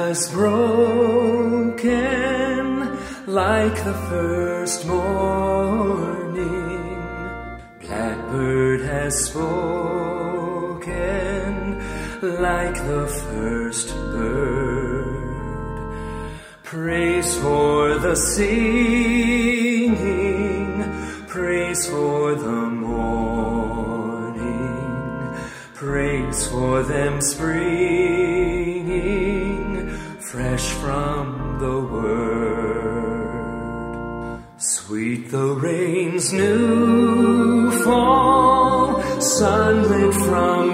has broken like the first morning. Blackbird has spoken like the first bird. Praise for the singing, praise for the morning, praise for them springing fresh from the word. Sweet the rain's new fall, sunlit from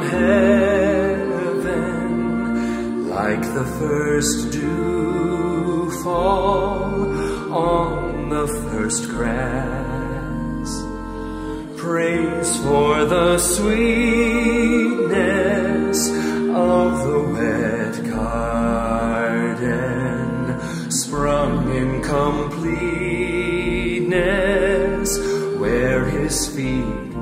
heaven, like the first dew fall on the first grass. Praise for the sweetness of the wet garden, sprung in completeness where his feet